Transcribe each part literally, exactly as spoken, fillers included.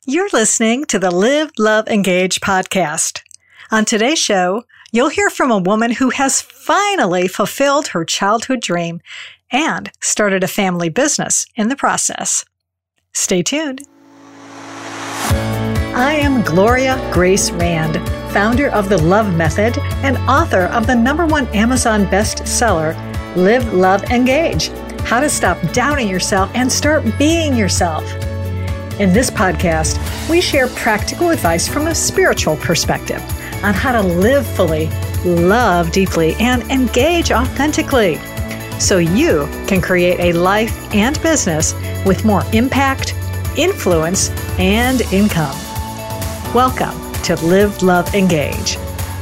You're listening to the Live, Love, Engage podcast. On today's show, you'll hear from a woman who has finally fulfilled her childhood dream and started a family business in the process. Stay tuned. I am Gloria Grace Rand, founder of The Love Method and author of the number one Amazon bestseller, Live, Love, Engage: How to Stop Doubting Yourself and Start Being Yourself. In this podcast, we share practical advice from a spiritual perspective on how to live fully, love deeply, and engage authentically so you can create a life and business with more impact, influence, and income. Welcome to Live, Love, Engage.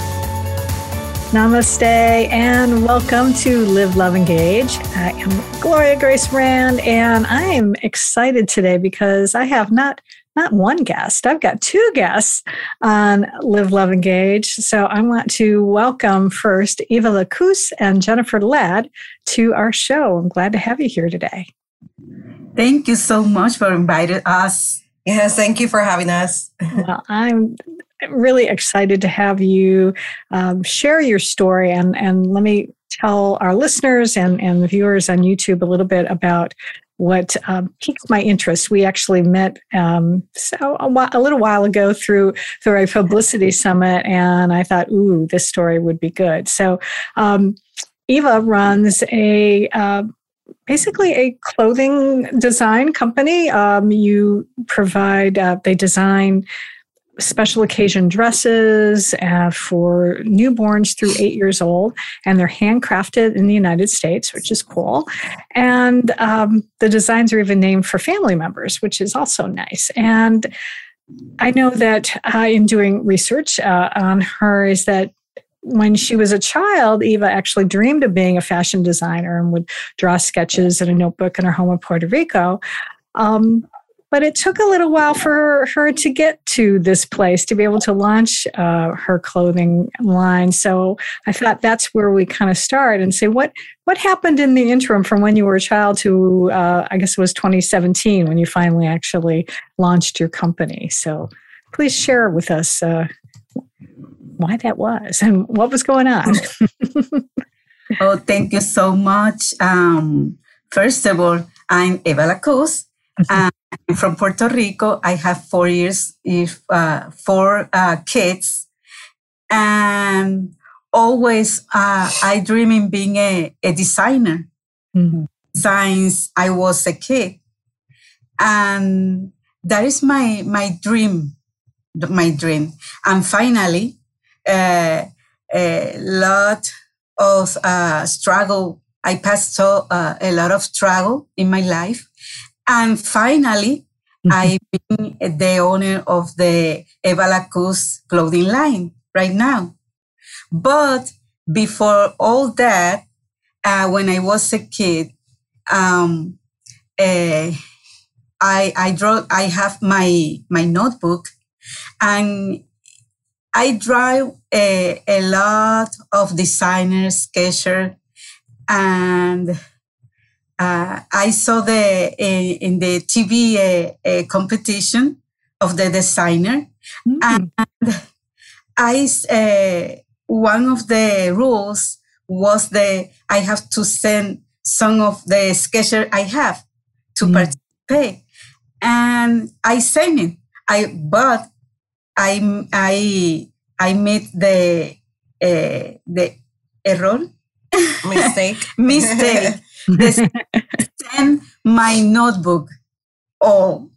Namaste and welcome to Live, Love, Engage. I am Gloria Grace Rand, and I am excited today because I have not not one guest. I've got two guests on Live, Love, Engage. So I want to welcome first Eva Lacus and Jennifer Ladd to our show. I'm glad to have you here today. Thank you so much for inviting us. Yes, thank you for having us. Well, I'm really excited to have you um, share your story. And, and let me tell our listeners and, and the viewers on YouTube a little bit about what um, piqued my interest. We actually met um, so a, while, a little while ago through through a publicity summit, and I thought, ooh, this story would be good. So um, Eva runs a uh, basically a clothing design company. Um, you provide, uh, they design special occasion dresses uh, for newborns through eight years old, and they're handcrafted in the United States, which is cool. And um, the designs are even named for family members, which is also nice. And I know that uh, in doing research uh, on her is that when she was a child, Eva actually dreamed of being a fashion designer and would draw sketches in a notebook in her home in Puerto Rico. Um, But it took a little while for her to get to this place, to be able to launch uh, her clothing line. So I thought that's where we kind of start and say, what what happened in the interim from when you were a child to, uh, I guess it was twenty seventeen, when you finally actually launched your company. So please share with us uh, why that was and what was going on. Oh, thank you so much. Um, first of all, I'm Eva Lacus. I'm from Puerto Rico. I have four years, if uh, four uh, kids, and always uh, I dream in being a, a designer mm-hmm. since I was a kid, and that is my my dream, my dream. And finally, uh, a lot of uh, struggle. I passed through uh, a lot of struggle in my life. And finally, mm-hmm. I've been the owner of the Eva Lacus clothing line right now. But before all that, uh, when I was a kid, um, uh, I I draw. I have my my notebook, and I draw a, a lot of designers, sketchers, and Uh, I saw the uh, in the T V uh, uh, competition of the designer, mm. and I uh, one of the rules was the I have to send some of the sketches I have to mm. participate, and I sent it. I but I I I made the uh, the error mistake mistake. Send my notebook all,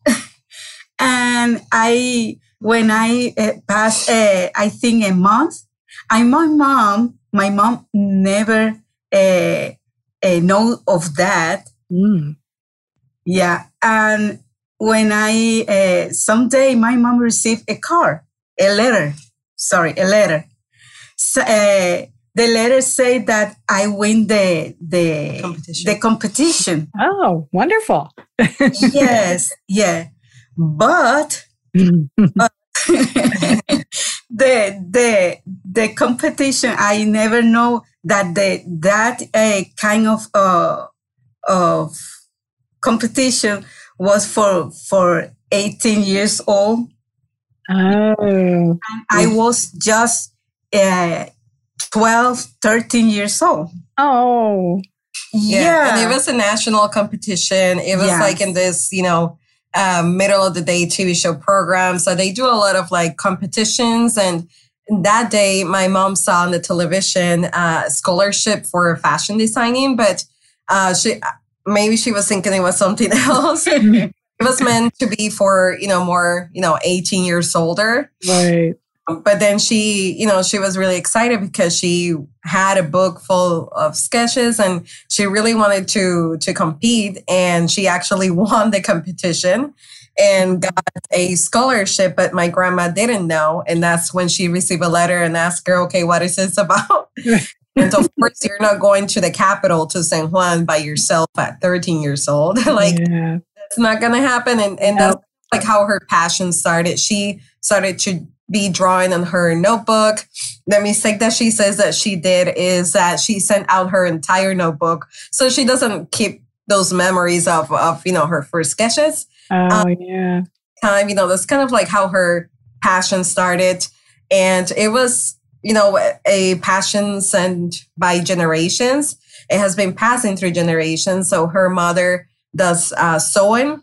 and I when I uh, passed, uh, I think a month. I my mom, my mom never uh, uh, know of that. Mm. Yeah, and when I uh, someday my mom received a card, a letter. Sorry, a letter. So, uh, the letter say that I win the the competition. the competition. Oh, wonderful! Yes, yeah, but, but the the the competition, I never know that the that uh, kind of uh, of competition was for for eighteen years old. Oh. I was just uh, twelve, thirteen years old. Oh. Yeah. Yeah. And it was a national competition. It was Yes. like in this, you know, um, middle of the day T V show program. So they do a lot of like competitions. And that day, my mom saw on the television uh, scholarship for fashion designing, but uh, she maybe she was thinking it was something else. It was meant to be for, you know, more, you know, eighteen years older. Right. But then she, you know, she was really excited because she had a book full of sketches and she really wanted to to compete. And she actually won the competition and got a scholarship, but my grandma didn't know. And that's when she received a letter and asked her, okay, what is this about? And of course, you're not going to the capital to San Juan by yourself at thirteen years old. Like, yeah. that's not going to happen. And, and No. that's like how her passion started. She started to be drawing on her notebook. The mistake that she says that she did is that she sent out her entire notebook. So she doesn't keep those memories of, of you know, her first sketches. Oh, Um, yeah. Time, you know, that's kind of like how her passion started. And it was, you know, a passion sent by generations. It has been passing through generations. So her mother does uh, sewing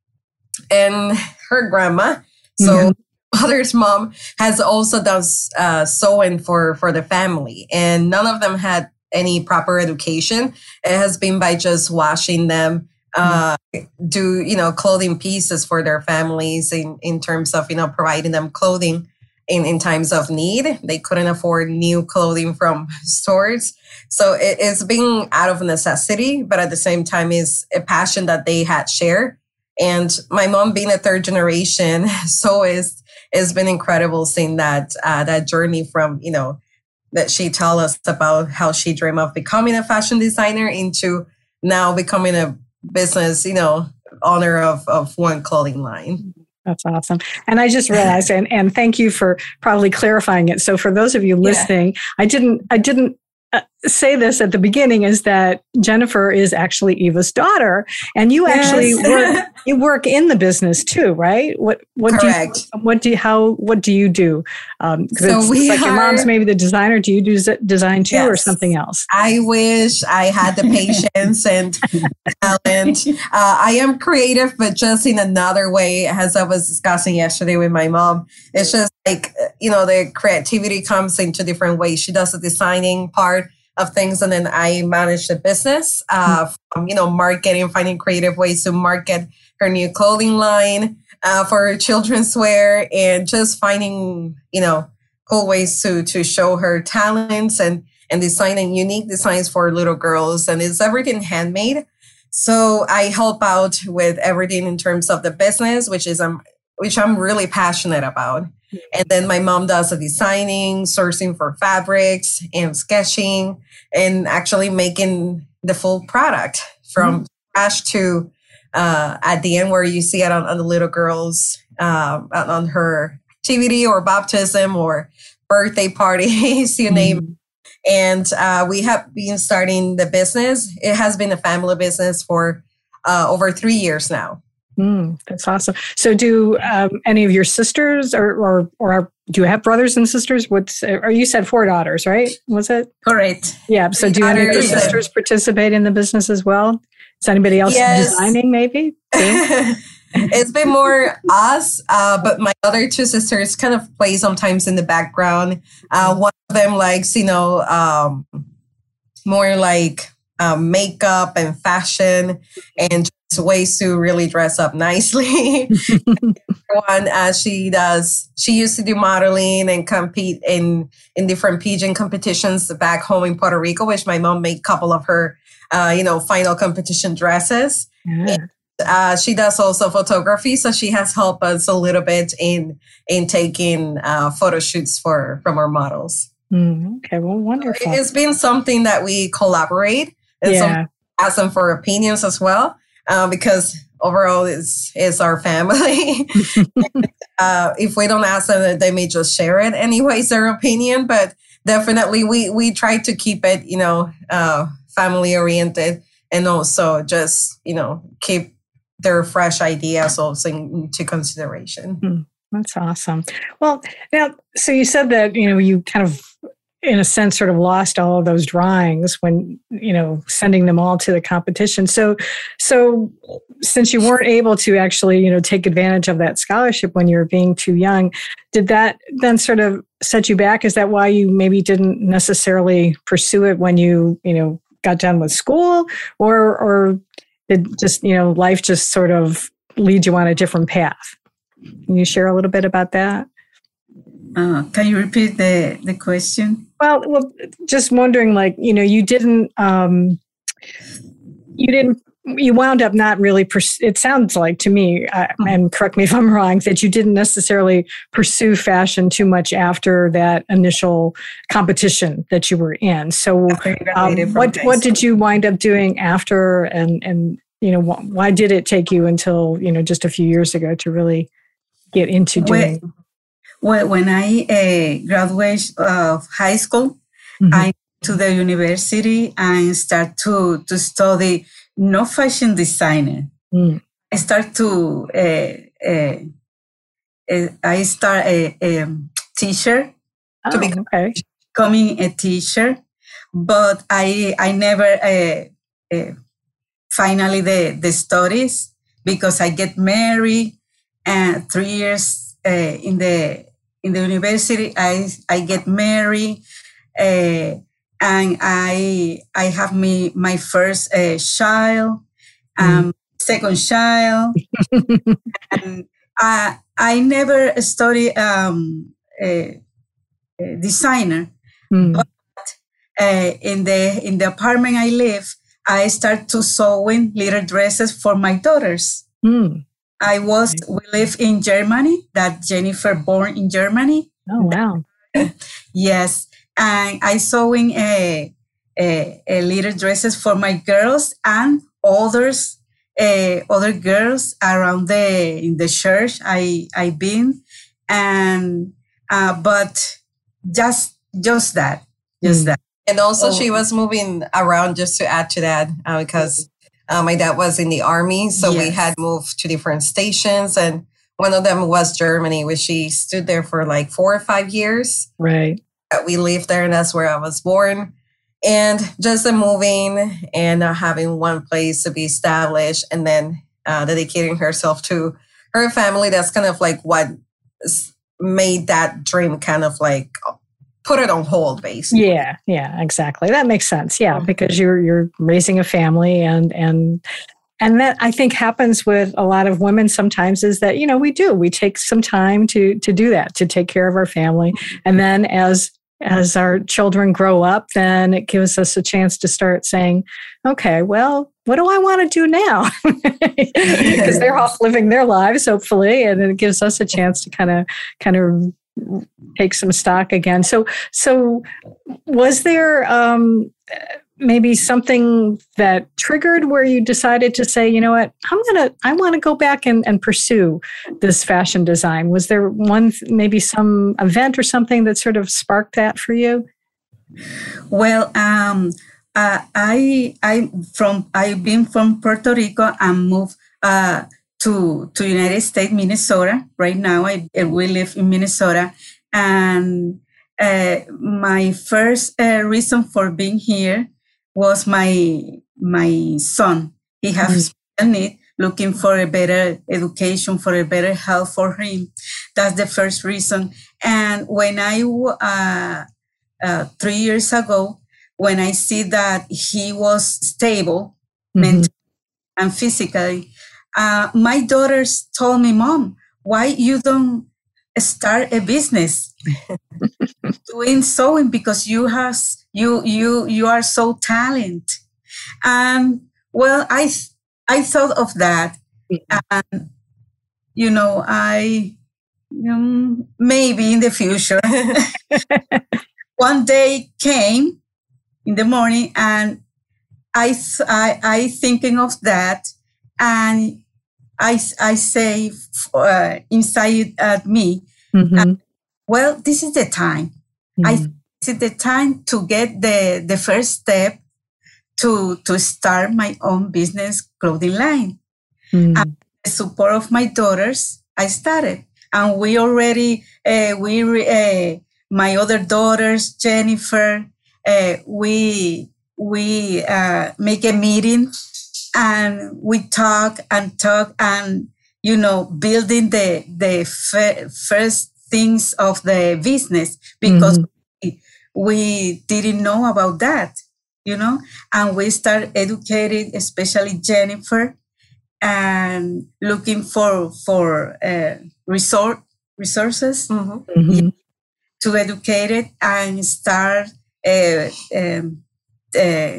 and her grandma. So Mhm. mother's mom has also done uh, sewing for, for the family. And none of them had any proper education. It has been by just watching them uh, do, you know, clothing pieces for their families in, in terms of, you know, providing them clothing in, in times of need. They couldn't afford new clothing from stores. So it, it's being out of necessity, but at the same time is a passion that they had shared. And my mom being a third generation, so is it's been incredible seeing that uh, that journey from, you know, that she tell us about how she dreamed of becoming a fashion designer into now becoming a business, you know, owner of, of one clothing line. That's awesome. And I just realized, and, and thank you for probably clarifying it. So for those of you listening, yeah. I didn't, I didn't uh, say this at the beginning, is that Jennifer is actually Eva's daughter, and you Yes. actually work, you work in the business too, right? What, what Correct. do you, what do you, how, what do you do? Um, cause So it's, we it's like are, your mom's maybe the designer. Do you do z- design too, yes. or something else? I wish I had the patience and talent. Uh, I am creative, but just in another way, as I was discussing yesterday with my mom. It's just like, you know, the creativity comes into different ways. She does the designing part of things, and then I manage the business, uh, from, you know, marketing, finding creative ways to market her new clothing line uh, for children's wear, and just finding, you know, cool ways to to show her talents and and designing unique designs for little girls. And it's everything handmade. So I help out with everything in terms of the business, which is um, which I'm really passionate about. And then my mom does the designing, sourcing for fabrics and sketching, and actually making the full product from mm. scratch to uh, at the end where you see it on, on the little girls, uh, on her activity or baptism or birthday parties, you name it. And uh, we have been starting the business. It has been a family business for uh, over three years now. Mm, that's awesome. So, do um, any of your sisters, or, or or do you have brothers and sisters? What's or you said four daughters, right? Was it correct? Yeah. So, do any of your sisters participate in the business as well? Is anybody else yes. designing? Maybe. It's been more us, uh, but my other two sisters kind of play sometimes in the background. Uh, one of them likes, you know, um, more like um, makeup and fashion and just ways to really dress up nicely. One, uh, she does, she used to do modeling and compete in, in different pageant competitions back home in Puerto Rico, which my mom made a couple of her, uh, you know, final competition dresses. Yeah. And, Uh, she does also photography, so she has helped us a little bit in in taking uh, photo shoots for from our models. Mm, okay, well, wonderful. It's been something that we collaborate and yeah. ask them for opinions as well, uh, because overall it's it's our family. and, uh, if we don't ask them, they may just share it anyways, their opinion. But definitely, we we try to keep it, you know, uh, family oriented, and also just you know keep their fresh ideas also into consideration. Mm, that's awesome. Well, now, so you said that, you know, you kind of, in a sense, sort of lost all of those drawings when, you know, sending them all to the competition. So, so since you weren't able to actually, you know, take advantage of that scholarship when you were being too young, did that then sort of set you back? Is that why you maybe didn't necessarily pursue it when you, you know, got done with school, or, or did just, you know, life just sort of lead you on a different path? Can you share a little bit about that? Uh, can you repeat the, the question? Well, well, just wondering, like, you know, you didn't, um, you didn't, you wound up not really, pers- it sounds like to me, uh, and correct me if I'm wrong, that you didn't necessarily pursue fashion too much after that initial competition that you were in. So um, what what did you wind up doing after, and, and you know, wh- why did it take you until, you know, just a few years ago to really get into doing? Well, when I uh, graduated of high school, mm-hmm. I went to the university and start to, to study no fashion designer. Mm. I start to, uh, uh, uh, I start a, a teacher oh, to be okay. becoming a teacher, but I I never uh, uh, finally the, the studies, because I get married, and three years uh, in the in the university I I get married. Uh, And I I have me my first uh, child, um, mm. second child, and I I never studied um, a, a designer, mm. but uh, in the in the apartment I live, I start to sewing little dresses for my daughters. Mm. I was we live in Germany. That Jennifer born in Germany. Oh wow! Yes. And I sewing a, a, a little dresses for my girls and others, uh, other girls around the in the church I I've been, and uh, but just just that, just mm. that. And also, oh. she was moving around, just to add to that, uh, because uh, my dad was in the army, so yes. we had moved to different stations, and one of them was Germany, where she stood there for like four or five years. Right. We lived there, and that's where I was born. And just the moving and uh, having one place to be established, and then uh, dedicating herself to her family, that's kind of like what made that dream kind of like put it on hold, basically. Yeah, yeah, exactly. That makes sense. Yeah, mm-hmm. because you're you're raising a family, and and and that I think happens with a lot of women sometimes, is that, you know, we do we take some time to to do that, to take care of our family, and then as as our children grow up, then it gives us a chance to start saying, okay, well, what do I want to do now? Because they're off living their lives, hopefully, and it gives us a chance to kind of kind of take some stock again. So, so was there um, maybe something that triggered where you decided to say, you know what, I'm gonna, I want to go back and, and pursue this fashion design? Was there one, maybe some event or something that sort of sparked that for you? Well, um, uh, I, I from, I've been from Puerto Rico and moved uh, to to United States, Minnesota. Right now, I we live in Minnesota, and uh, my first uh, reason for being here was my my son. He has mm-hmm. special need, looking for a better education, for a better health for him. That's the first reason. And when I uh, uh, three years ago, when I see that he was stable mm-hmm. mentally and physically, uh, my daughters told me, "Mom, why you don't start a business doing sewing, because you has you you you are so talented." And well, I I thought of that, and you know, I um, maybe in the future. One day came in the morning, and I I I thinking of that, and I I say uh, inside at me. Mm-hmm. Uh, well, this is the time. Mm-hmm. I this is the time to get the, the first step to to start my own business clothing line. Mm. And with the support of my daughters, I started. And we already, uh, we, uh, my other daughters, Jennifer, uh, we, we uh, make a meeting and we talk and talk and, you know, building the, the f- first things of the business because mm-hmm. we, we didn't know about that, you know, and we started educating, especially Jennifer, and looking for, for uh, resort, resources mm-hmm. Mm-hmm. to educate it and start uh, um, uh,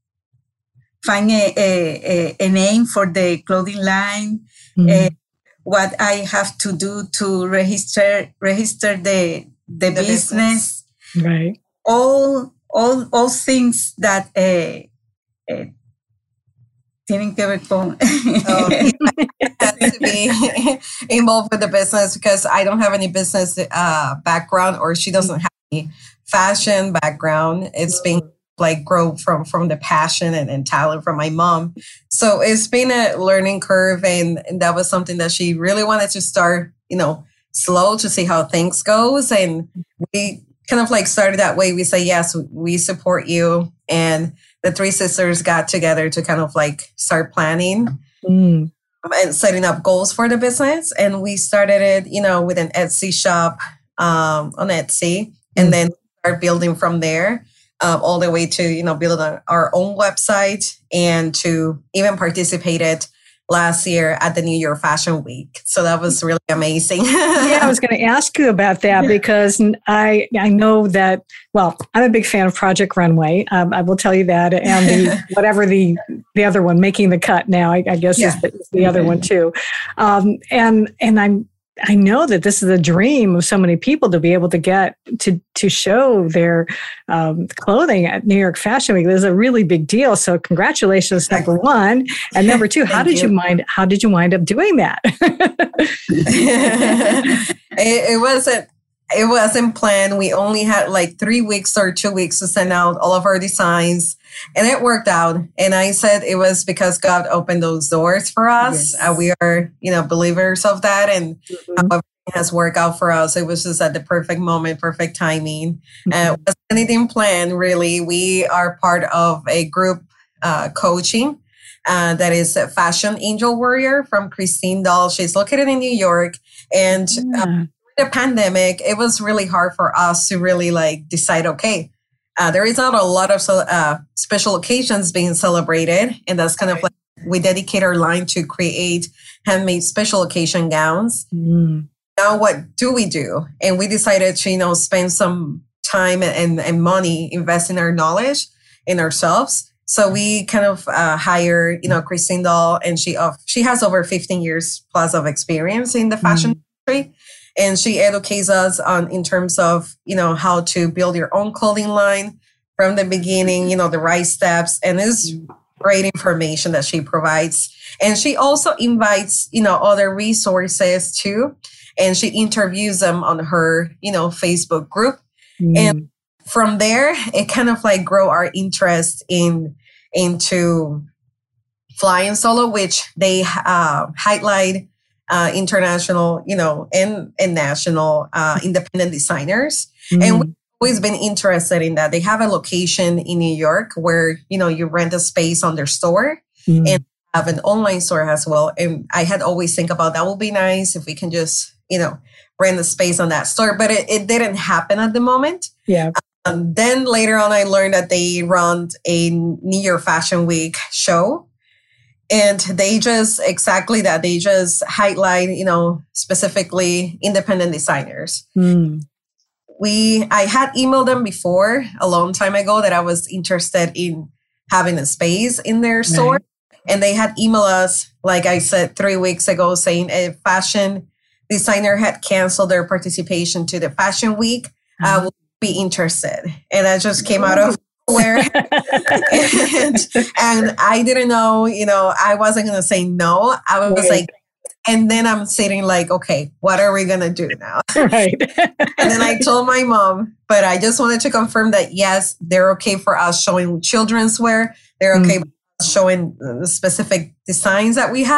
find a, a, a name for the clothing line, mm-hmm. uh, what I have to do to register register the the, the business, business, right? All all all things that uh, uh, tienen que ver con. Oh, yeah, I had to be involved with the business because I don't have any business uh, background, or she doesn't have any fashion background. It's been like grow from from the passion and, and talent from my mom. So it's been a learning curve, and, and that was something that she really wanted to start, you know, slow to see how things goes. And we kind of like started that way. We say, yes, we support you. And the three sisters got together to kind of like start planning mm. and setting up goals for the business. And we started it, you know, with an Etsy shop um, on Etsy, and mm. then start building from there. Um, all the way to, you know, build our own website and to even participated last year at the New York Fashion Week. So that was really amazing. Yeah, I was going to ask you about that because I I know that, well, I'm a big fan of Project Runway. Um, I will tell you that. And the, whatever the the other one, Making the Cut now, I, I guess yeah. is, the, is the other one too. Um, and and I'm I know that this is a dream of so many people to be able to get to to show their um, clothing at New York Fashion Week. This is a really big deal. So congratulations, number one, and number two. How did you. you mind? How did you wind up doing that? it, it wasn't. It wasn't planned. We only had like three weeks or two weeks to send out all of our designs, and it worked out. And I said it was because God opened those doors for us. Yes. Uh, we are, you know, believers of that, and mm-hmm. how everything has worked out for us. It was just at the perfect moment, perfect timing. Mm-hmm. Uh, it wasn't anything planned, really. We are part of a group uh, coaching uh, that is a Fashion Angel Warrior from Christine Dahl. She's located in New York, and yeah. uh, the pandemic, it was really hard for us to really like decide, okay, uh, there is not a lot of uh, special occasions being celebrated. And that's kind of like, we dedicate our line to create handmade special occasion gowns. Mm. Now, what do we do? And we decided to, you know, spend some time and, and money, invest in our knowledge, in ourselves. So we kind of uh, hire, you know, Christine Dahl, and she, uh, she has over fifteen years plus of experience in the fashion mm. industry. And she educates us on in terms of, you know, how to build your own clothing line from the beginning, you know, the right steps. And it's great information that she provides. And she also invites, you know, other resources too. And she interviews them on her, you know, Facebook group. Mm. And from there, it kind of like grow our interest in into flying solo, which they uh, highlight Uh, international, you know, and, and national uh, independent designers. Mm. And we've always been interested in that. They have a location in New York where, you know, you rent a space on their store mm. and have an online store as well. And I had always think about that would be nice if we can just, you know, rent a space on that store. But it, it didn't happen at the moment. Yeah. Um, then later on, I learned that they run a New York Fashion Week show. And they just, exactly that, they just highlight, you know, specifically independent designers. Mm. We, I had emailed them before a long time ago that I was interested in having a space in their right. store. And they had emailed us, like I said, three weeks ago saying a fashion designer had canceled their participation to the Fashion Week. Mm. I would be interested. And I just came out of where and, and I didn't know, you know, I wasn't going to say no. I was right. like, and then I'm sitting like, okay, what are we going to do now? Right. And then I told my mom, but I just wanted to confirm that, yes, they're okay for us showing children's wear. They're okay mm. with us showing the specific designs that we had.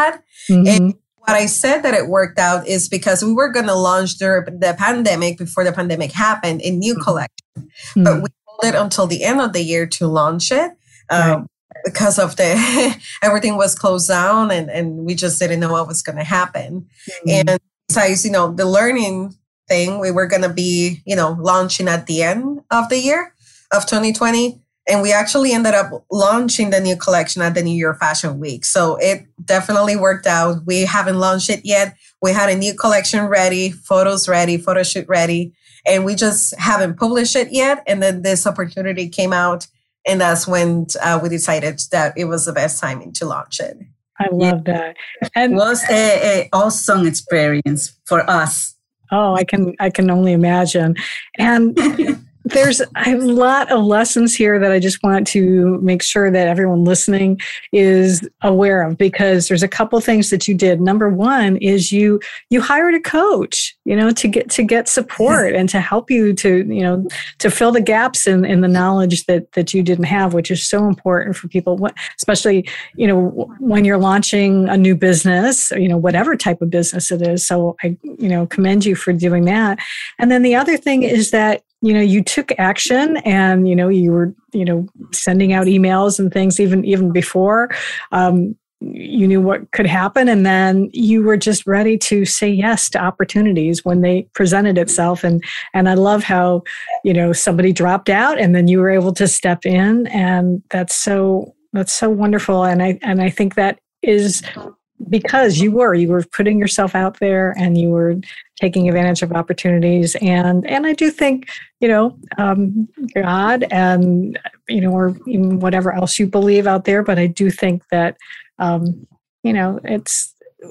Mm-hmm. And what I said that it worked out is because we were going to launch during the pandemic, before the pandemic happened, a new collection. Mm-hmm. But we hold it until the end of the year to launch it. Um, right. Because of the, everything was closed down and, and we just didn't know what was going to happen. Mm-hmm. And besides, you know, the learning thing, we were going to be, you know, launching at the end of the year of twenty twenty. And we actually ended up launching the new collection at the New York Fashion Week. So it definitely worked out. We haven't launched it yet. We had a new collection ready, photos ready, photo shoot ready, and we just haven't published it yet. And then this opportunity came out, and that's when uh, we decided that it was the best timing to launch it. I love that. And it was an awesome experience for us. Oh, I can I can only imagine. And there's a lot of lessons here that I just want to make sure that everyone listening is aware of, because there's a couple things that you did. Number one is you you hired a coach, you know, to get to get support and to help you to, you know, to fill the gaps in, in the knowledge that that you didn't have, which is so important for people, especially, you know, when you're launching a new business, you know, whatever type of business it is. So I, you know, commend you for doing that. And then the other thing is that, you know, you took action, and, you know, you were, you know, sending out emails and things even, even before um, you knew what could happen. And then you were just ready to say yes to opportunities when they presented itself. And, and I love how, you know, somebody dropped out and then you were able to step in, and that's so, that's so wonderful. And I, and I think that is because you were, you were putting yourself out there and you were taking advantage of opportunities. And, and I do think, you know, um, God and, you know, or even whatever else you believe out there, but I do think that, um, you know, it's,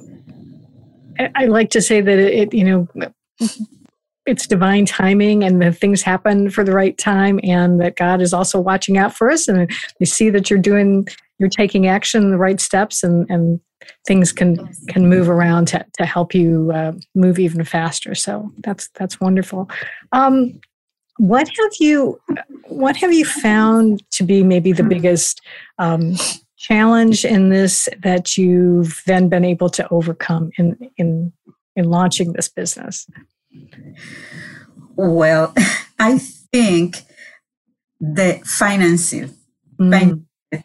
I, I like to say that it, you know, it's divine timing, and that things happen for the right time, and that God is also watching out for us. And you see that you're doing, you're taking action, the right steps, and, and things can can move around to, to help you uh, move even faster. So that's that's wonderful. Um, what have you what have you found to be maybe the biggest um, challenge in this that you've then been able to overcome in in in launching this business? Well, I think the finances. Mm. Fin-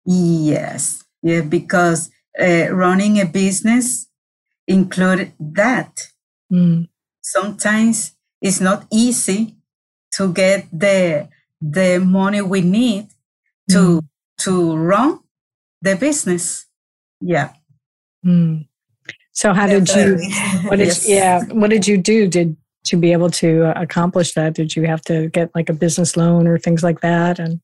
yes, yeah, because uh, running a business includes that. Mm. Sometimes it's not easy to get the the money we need to mm. to run the business. Yeah. Mm. So how did you, what did, yes. yeah, what did you do did to be able to accomplish that? Did you have to get like a business loan or things like that? And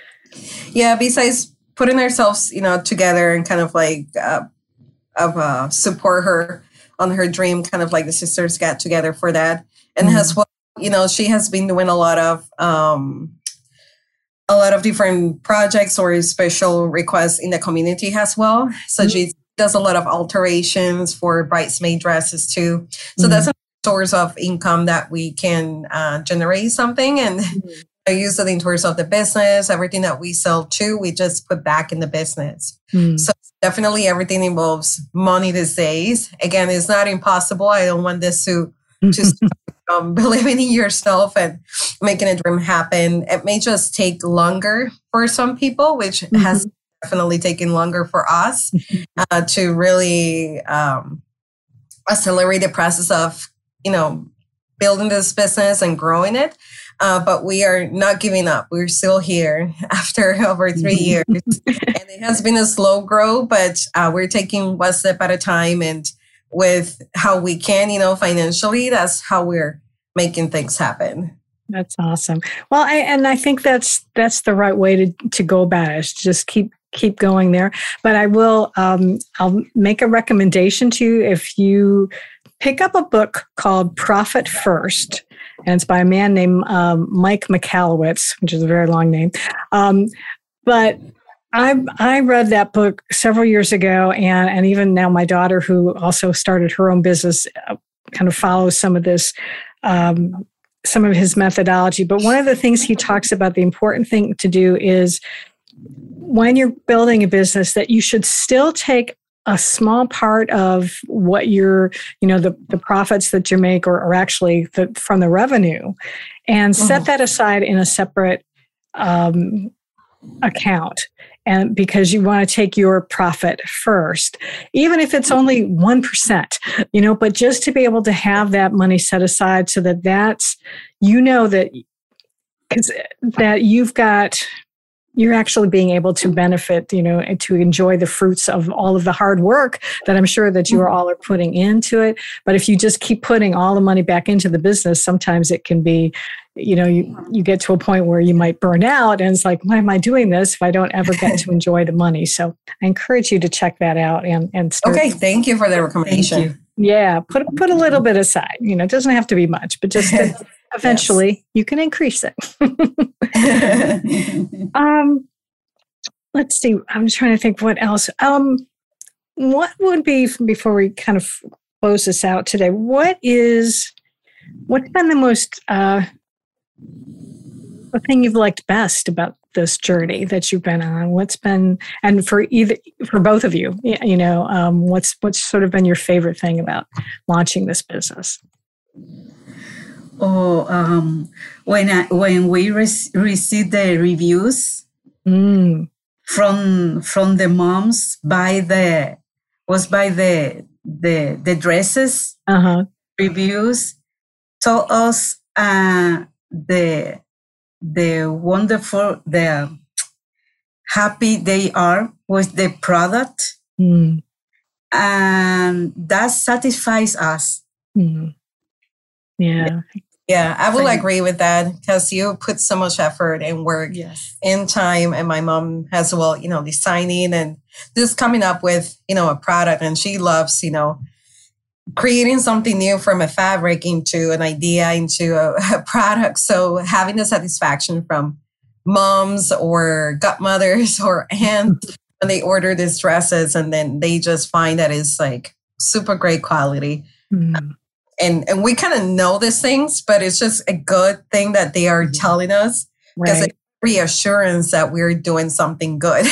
yeah, besides putting ourselves, you know, together and kind of like uh, of uh, support her on her dream, kind of like the sisters got together for that. And mm-hmm. as well, you know, she has been doing a lot of, um, a lot of different projects or special requests in the community as well. So mm-hmm. she does a lot of alterations for bridesmaid dresses too. So mm-hmm. that's a source of income that we can uh, generate something, and mm-hmm. I use it in terms of the business. Everything that we sell too, we just put back in the business. Mm-hmm. So definitely everything involves money these days. Again, it's not impossible. I don't want this to just um, believing in yourself and making a dream happen. It may just take longer for some people, which mm-hmm. has definitely taken longer for us uh, to really um, accelerate the process of, you know, building this business and growing it. Uh, but we are not giving up. We're still here after over three years. And it has been a slow grow, but uh, we're taking one step at a time. And with how we can, you know, financially, that's how we're making things happen. That's awesome. Well, I, and I think that's that's the right way to, to go about it, is just keep keep going there. But I will, um, I'll make a recommendation to you. If you pick up a book called Profit First, and it's by a man named um, Mike Michalowicz, which is a very long name. Um, but I I read that book several years ago, and, and even now my daughter, who also started her own business, uh, kind of follows some of this, um, some of his methodology. But one of the things he talks about, the important thing to do is when you're building a business, that you should still take a small part of what you're, you know, the, the profits that you make or, or actually the, from the revenue, and set mm-hmm. that aside in a separate um, account. And because you want to take your profit first, even if it's only one percent, you know, but just to be able to have that money set aside so that that's, you know, that, because that you've got, you're actually being able to benefit, you know, and to enjoy the fruits of all of the hard work that I'm sure that you are all are putting into it. But if you just keep putting all the money back into the business, sometimes it can be, you know, you, you get to a point where you might burn out and it's like, why am I doing this if I don't ever get to enjoy the money? So I encourage you to check that out and, and start. Okay. Thank you for the recommendation. Yeah. Put, put a little bit aside, you know, it doesn't have to be much, but just to, eventually yes. you can increase it. um, let's see. I'm trying to think what else. Um, what would be, before we kind of close this out today, what is, what's been the most, uh, the thing you've liked best about this journey that you've been on? What's been, and for either, for both of you, you know, um, what's, what's sort of been your favorite thing about launching this business? Oh, um, when I, when we re- received the reviews mm. from from the moms by the was by the the the dresses uh-huh. reviews told us uh, the the wonderful the happy they are with the product, mm. and that satisfies us. Mm. Yeah. Yeah, I will agree with that because you put so much effort and work yes. and time. And my mom as well, you know, designing and just coming up with, you know, a product. And she loves, you know, creating something new from a fabric into an idea, into a, a product. So having the satisfaction from moms or godmothers or aunts when they order these dresses and then they just find that it's like super great quality. Mm. And and we kind of know these things, but it's just a good thing that they are telling us because right. it's reassurance that we're doing something good.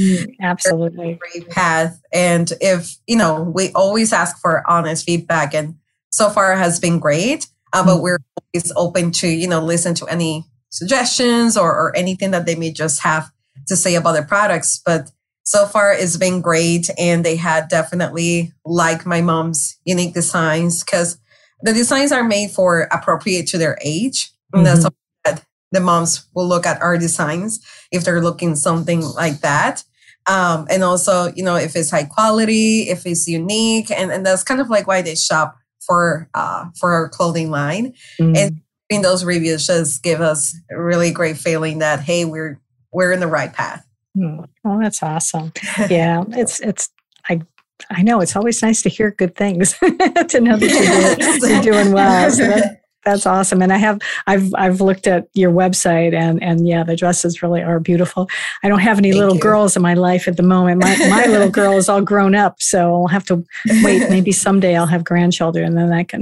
Absolutely. Great path. And if, you know, we always ask for honest feedback and so far it has been great, uh, mm-hmm. but we're always open to, you know, listen to any suggestions or, or anything that they may just have to say about their products. But so far it's been great. And they had definitely liked my mom's unique designs because the designs are made for appropriate to their age. And mm-hmm. that's something that the moms will look at our designs if they're looking something like that. Um, and also, you know, if it's high quality, if it's unique. And, and that's kind of like why they shop for uh, for our clothing line. Mm-hmm. And in those reviews just give us a really great feeling that, hey, we're we're in the right path. Oh, that's awesome. Yeah, it's it's I I know it's always nice to hear good things to know that you're doing, you're doing well. So that, that's awesome. And I have I've I've looked at your website and and yeah, the dresses really are beautiful. I don't have any Thank little you. girls in my life at the moment. My my little girl is all grown up, so I'll have to wait. Maybe someday I'll have grandchildren, and then I can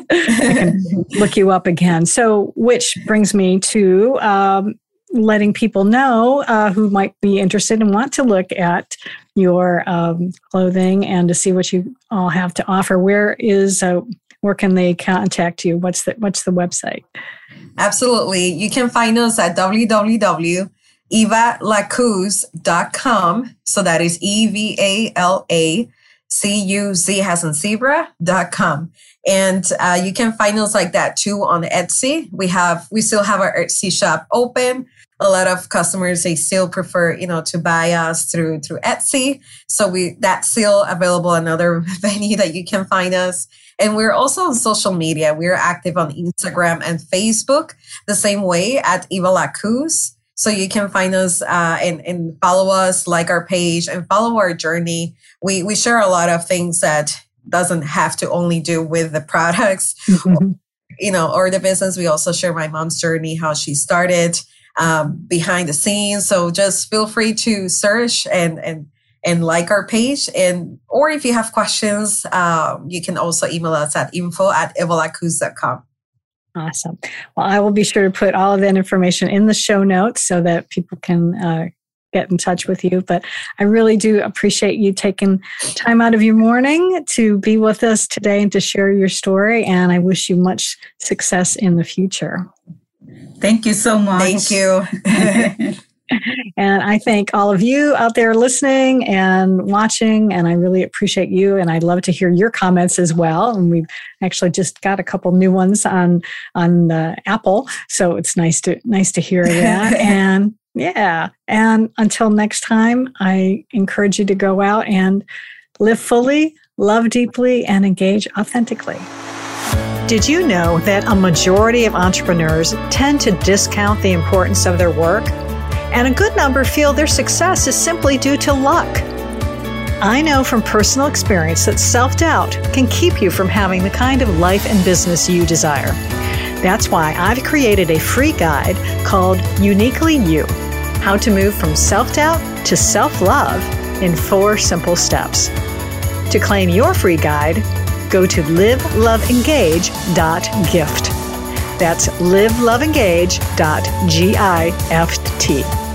I can look you up again. So, which brings me to. Um, letting people know uh, who might be interested and want to look at your um, clothing and to see what you all have to offer. Where is, uh, where can they contact you? What's the, what's the website? Absolutely. You can find us at w w w dot eva lacuz dot com. So that is E V A L A C U Z as in zebra dot com. And uh, you can find us like that too on Etsy. We have, we still have our Etsy shop open. A lot of customers, they still prefer, you know, to buy us through, through Etsy. So we, that's still available, another venue that you can find us. And we're also on social media. We're active on Instagram and Facebook the same way at Eva Lacuz. So you can find us uh, and, and follow us, like our page and follow our journey. We, we share a lot of things that doesn't have to only do with the products, mm-hmm. or, you know, or the business. We also share my mom's journey, how she started um, behind the scenes. So just feel free to search and, and, and like our page. And, or if you have questions, um, you can also email us at info at eva lacuz dot com. Awesome. Well, I will be sure to put all of that information in the show notes so that people can uh, get in touch with you. But I really do appreciate you taking time out of your morning to be with us today and to share your story. And I wish you much success in the future. Thank you so much. Thank you. And I thank all of you out there listening and watching, and I really appreciate you. And I'd love to hear your comments as well. And we've actually just got a couple new ones on on uh, Apple, so it's nice to nice to hear that. And yeah, and until next time, I encourage you to go out and live fully, love deeply, and engage authentically. Did you know that a majority of entrepreneurs tend to discount the importance of their work? And a good number feel their success is simply due to luck. I know from personal experience that self-doubt can keep you from having the kind of life and business you desire. That's why I've created a free guide called Uniquely You: How to Move from Self-Doubt to Self-Love in Four Simple Steps. To claim your free guide, go to live love engage dot gift. That's live love engage dot gift.